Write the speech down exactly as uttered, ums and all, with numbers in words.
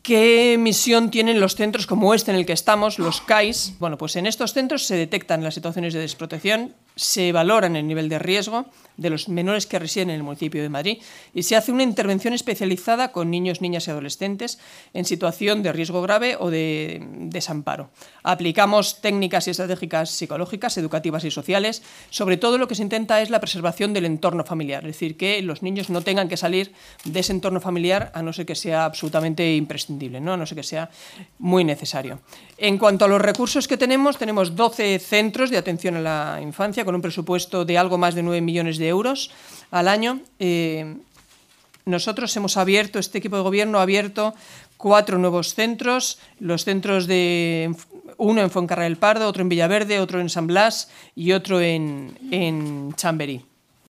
¿Qué misión tienen los centros como este en el que estamos, los C A Is? Bueno, pues en estos centros se detectan las situaciones de desprotección, se valoran el nivel de riesgo de los menores que residen en el municipio de Madrid y se hace una intervención especializada con niños, niñas y adolescentes en situación de riesgo grave o de desamparo. Aplicamos técnicas y estratégicas psicológicas, educativas y sociales. Sobre todo lo que se intenta es la preservación del entorno familiar, es decir, que los niños no tengan que salir de ese entorno familiar a no ser que sea absolutamente imprescindible, ¿no? A no ser que sea muy necesario. En cuanto a los recursos que tenemos, tenemos doce centros de atención a la infancia con un presupuesto de algo más de nueve millones de euros al año. Eh, nosotros hemos abierto, este equipo de gobierno ha abierto cuatro nuevos centros, los centros de uno en Fuencarral del Pardo, otro en Villaverde, otro en San Blas y otro en, en Chamberí.